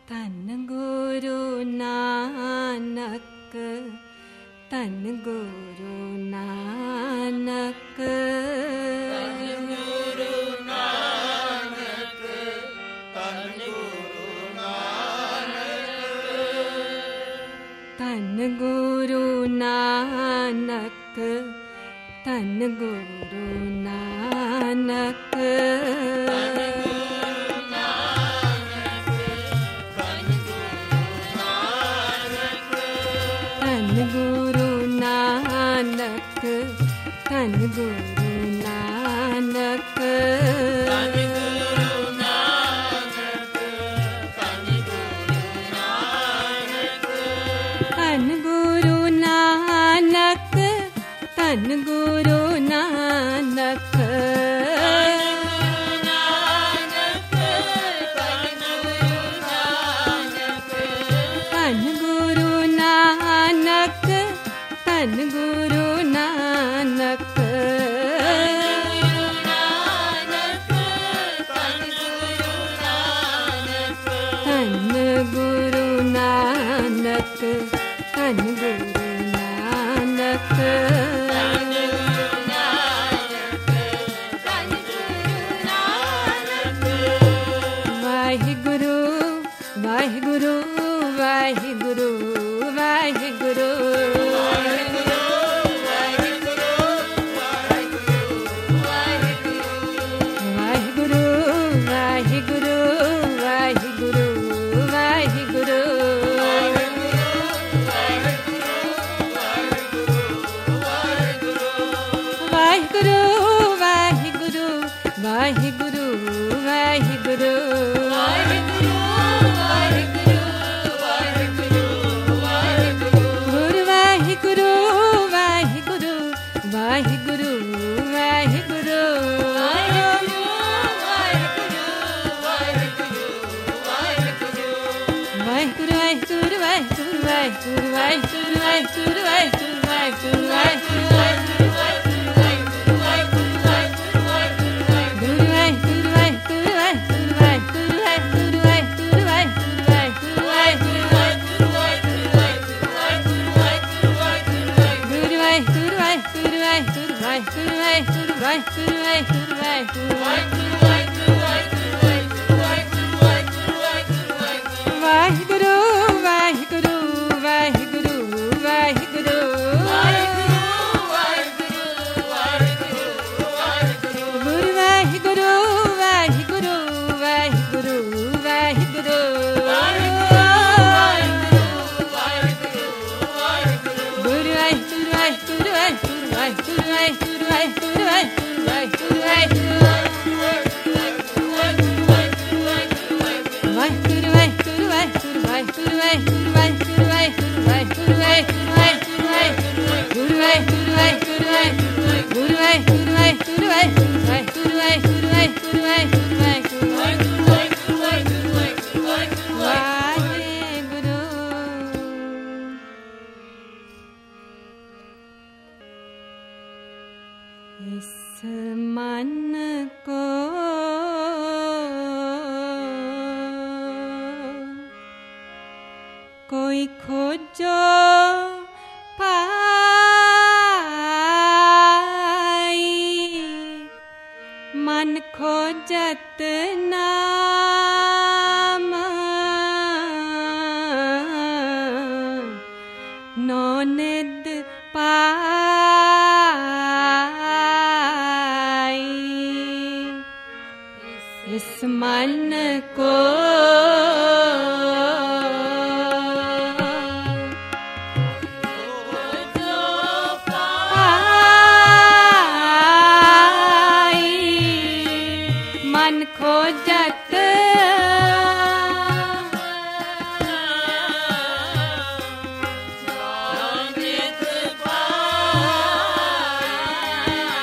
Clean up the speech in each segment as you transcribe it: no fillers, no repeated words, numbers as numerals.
धन गुरु नानक, धन गुरु नानक, धन गुरु नानक, धन गुरु नानक, धन गुरु नानक, धन गुरु नानक, धन गुरु नानक, धन गुरु नानक, धन गुरु नानक, धन गुरु नानक, धन गुरु नानक, धन गुरु नानक, धन गुरु नानक, धन गुरु नानक, धन गुरु नानक, धन गुरु नानक, वाहिगुरु वाहिगुरु वाहिगुरु वाहिगुरु, वाहिगुरु वाहिगुरु वाहिगुरु वाहिगुरु, वाहिगुरु वाहिगुरु वाहिगुरु वाहिगुरु, गुरु वाहिगुरु वाहिगुरु वाहिगुरु वाहिगुरु, वाहिगुरु वाहिगुरु वाहिगुरु वाहिगुरु वाहिगुरु वाहिगुरु वाहिगुरु वाहिगुरु वाहिगुरु, गुरु वाहिगुरु वाहिगुरु वाहिगुरु वाहिगुरु वाहिगुरु वाहिगुरु वाहिगुरु वाहिगुरु वाहिगुरु, गुरु वाहिगुरु वाहिगुरु वाहिगुरु वाहिगुरु वाहिगुरु वाहिगुरु वाहिगुरु वाहिगुरु, वाहिगुरु वाहिगुरु वाहिगुरु वाहिगुरु, गुरु वाहिगुरु वाहिगुरु वाहिगुरु वाहिगुरु, गुरु वाहिगुरु वाहिगुरु वाहिगुरु वाहिगुरु वाहिगुरु वाहिगुरु वाहिगुरु वाहिगुरु, वाहिगुरु वाहिगुरु वाहिगुरु वाहिगुरु वाहिगुरु वाहिगुरु वाहिगुरु वाहिगुरु वाहिगुरु वाहिगुरु, गुरु वाहिगुरु वाहिगुरु वाहिगुरु गुरु वाहिगुरु वाहिगुरु वाहिगुरु वाहिगुरु वाहिगुरु वाहिगुरु वाहिगुरु वाहिगुरु, वाहिगुरु। इस मन को कोई खोजो पाई, मन खोजत नाम, नौ निध पाई, इस मन को मन खोजत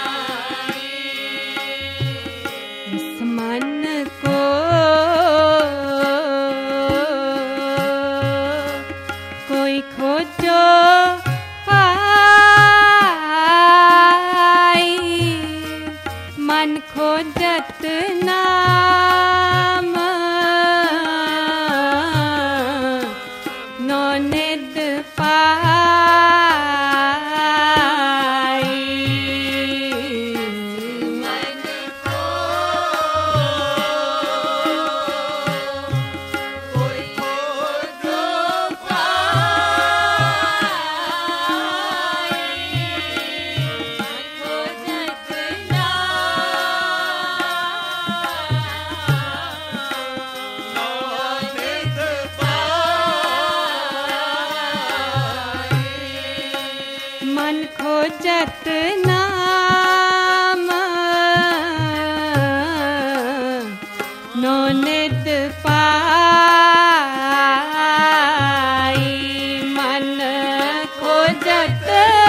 इस मन को खोजत नाम नो नित पाई मन खोजत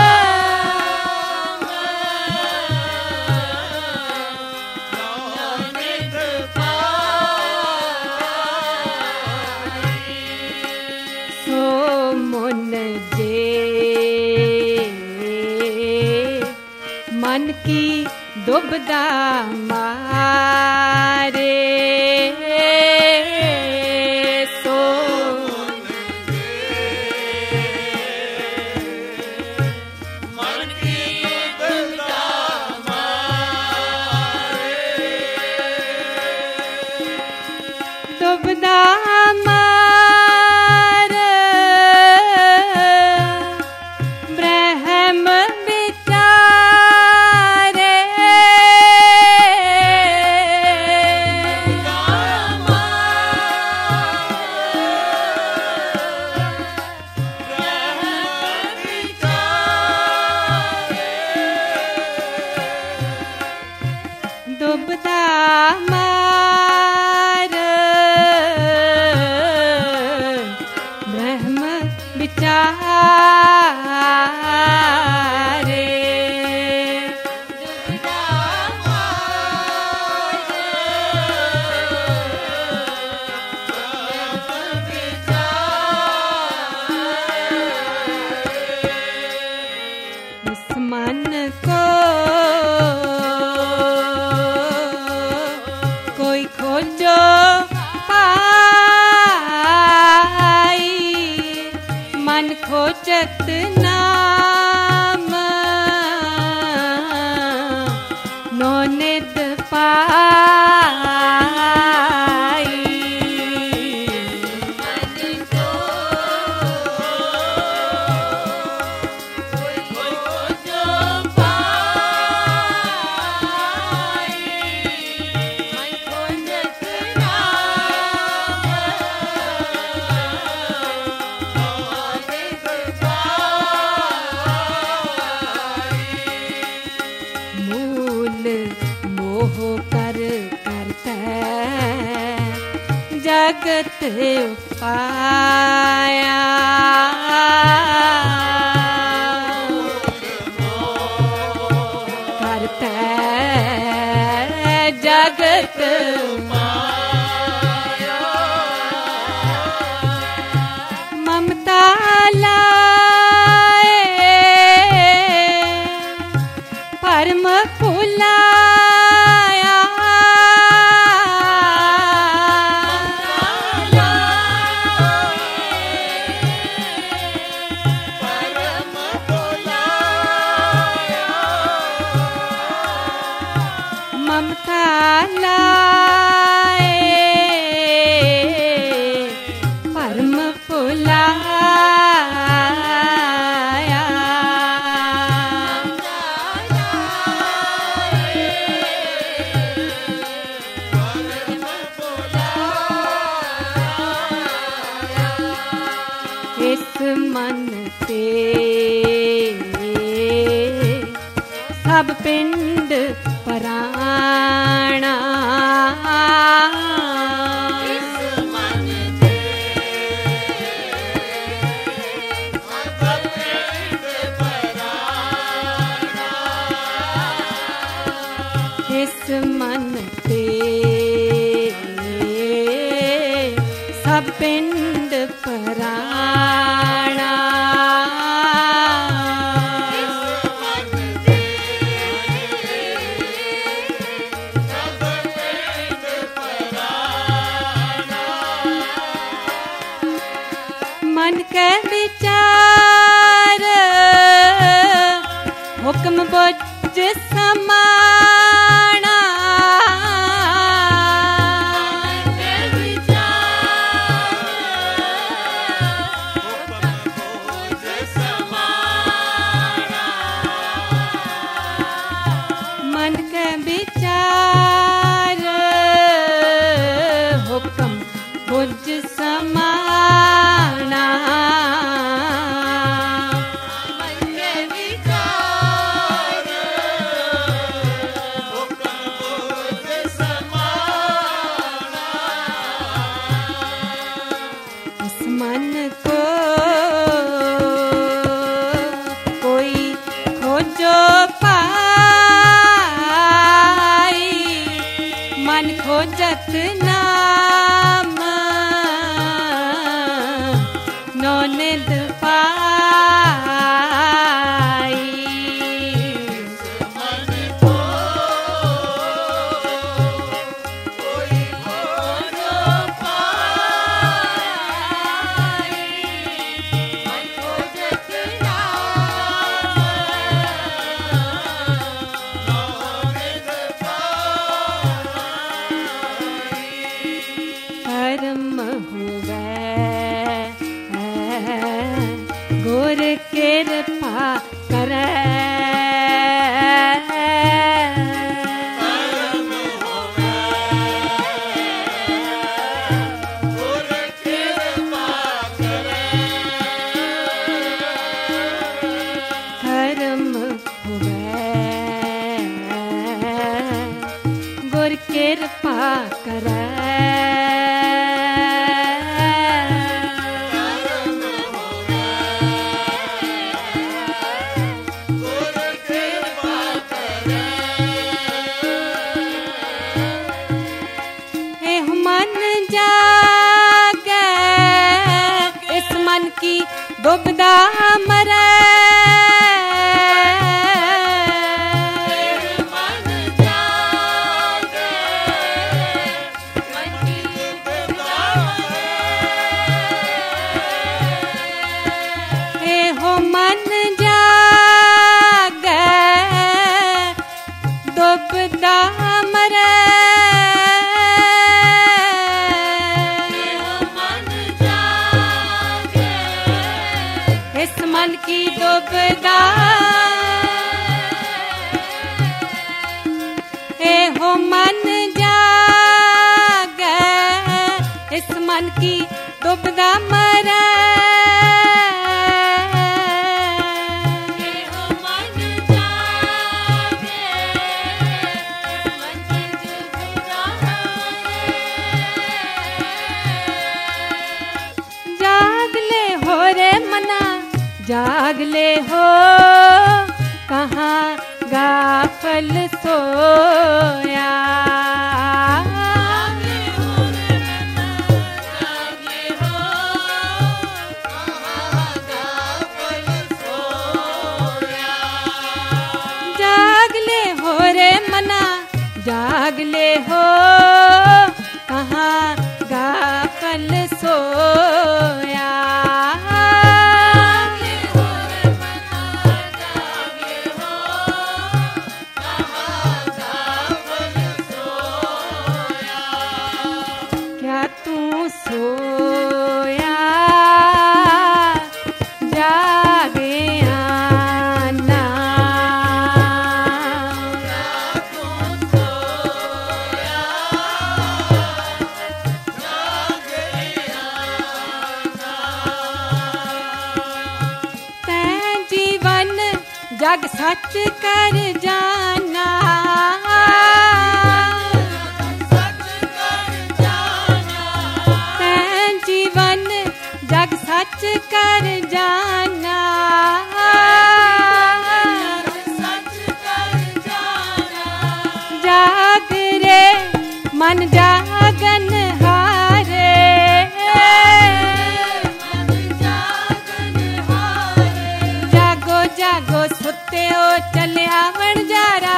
सो मुन जे मन की दुबदा मारे सो मन की दुबदा मारे दुबदा ब्रह्म विचारे दुबदा मार ब्रह्म विचारे इस मन को कोई खोजो पाई मन खोजत नाम नो नित पाई मूल मोह कर करते जगत पाया करते जगत ममता लाए परम फुलाया ममता लाए परम फुलाया इस मन से सब पिंड पराणा इस मन से सब पिंड पराणा मन के विचार हुक्म बुझ समाना मन के विचार हुक्म बुझ समाना मन के विचार धर्म होवे गुर कृपा करे कृपा करे मन जागे इस मन की दुबदा मरे मन की दुबदा हे हो मन जागे इस मन की दुबदा मरे जाग ले हो कहाँ गाफल सोया जाग ले हो रे मना जाग ले हो कहाँ गाफल सोया सोया जागे आना तैं जीवन जग सच कर जाना जग सच कर जाना जाग रे मन जागन हारे जागो जागो सुते हो चले आवण जारा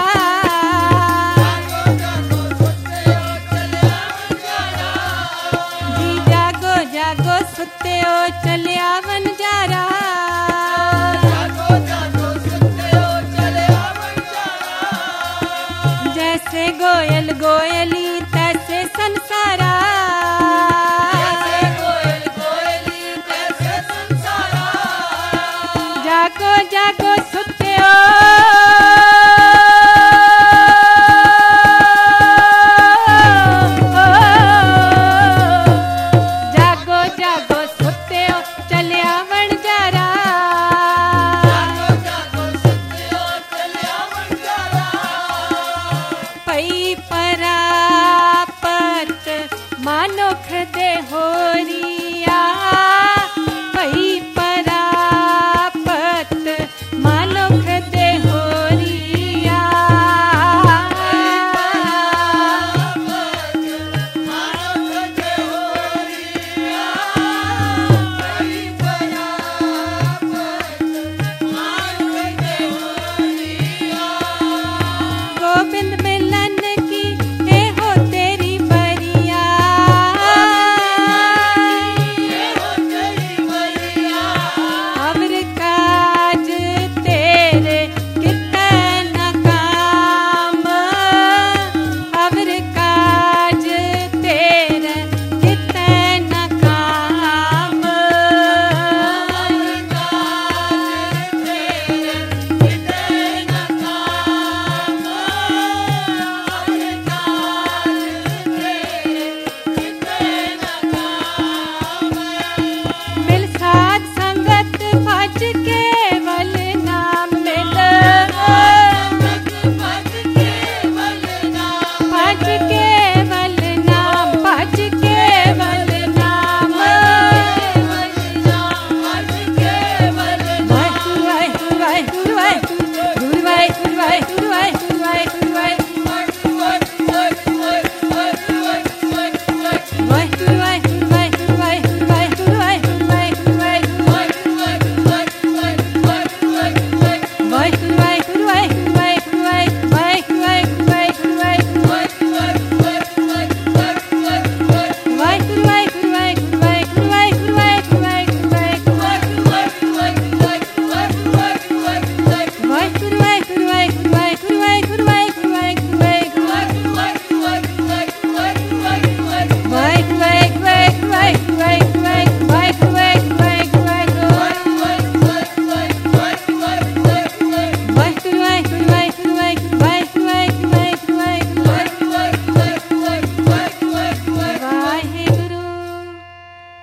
जागो सुते हो चले आवन जारा जैसे गोयल गोयली तैसे संसारा जागो जागो सुते हो परापत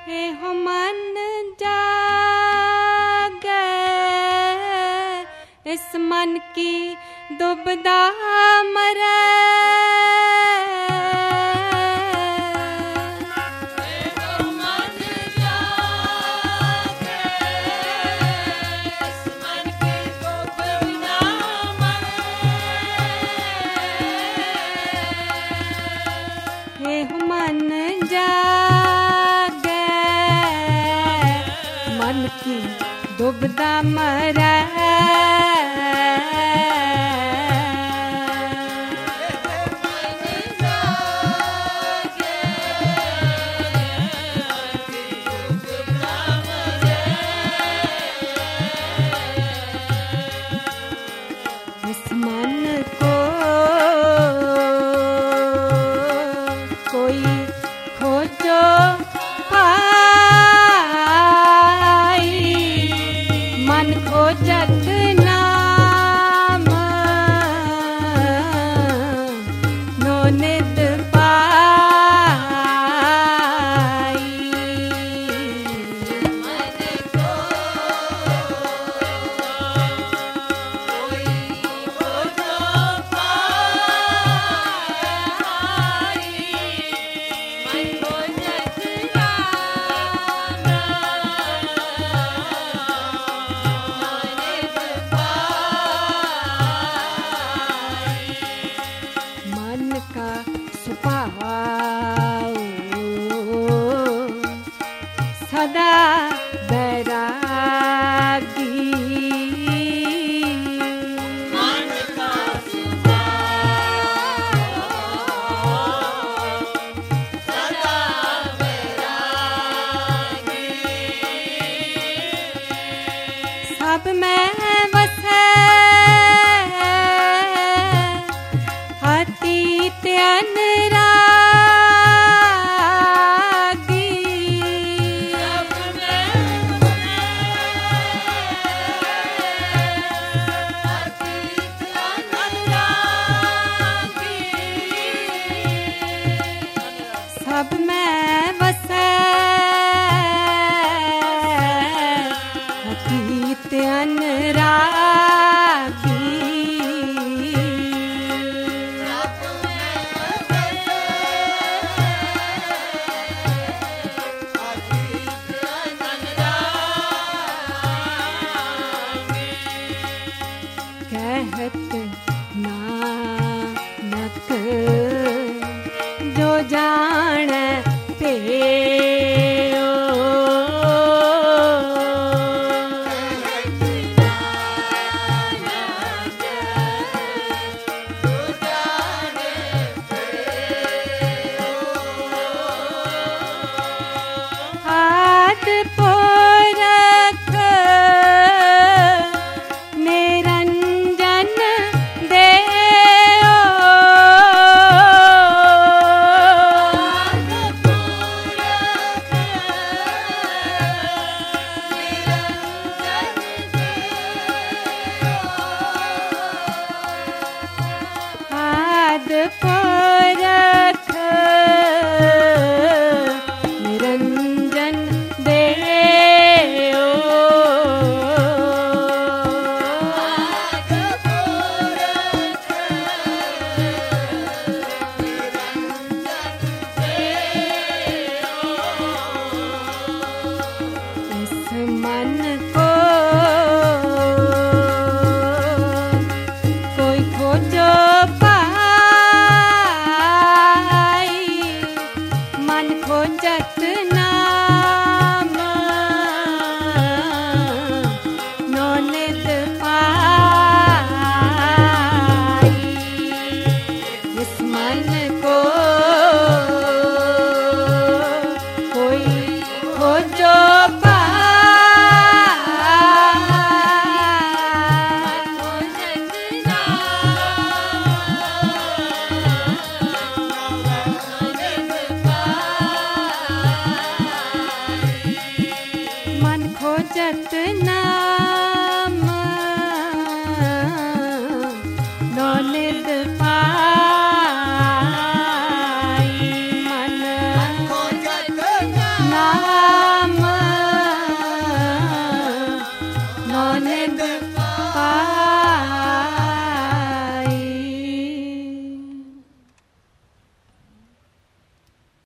एहो मन जागे इस मन की दुबदा मरे मन जागे मन की दुबदा मरे इस मन को कोई खोजो पाई मन खोजत नाम नो निद पाई मन को कोई खोजो मन का सुभाव सदा बैरागी मन का सुभाव सदा बैरागी सब में वसे अतीत अनुरागी सब में अतीत अनुरागी सब में वसे अतीत अनुरागी कहत नानक जो जान पे आद पोरख निरंजन देओ आद पोरख निरंजन देओ इस मन को कोई खोजो पाई मन खोजत नाम नो निद पाई इस मन को कोई खोजो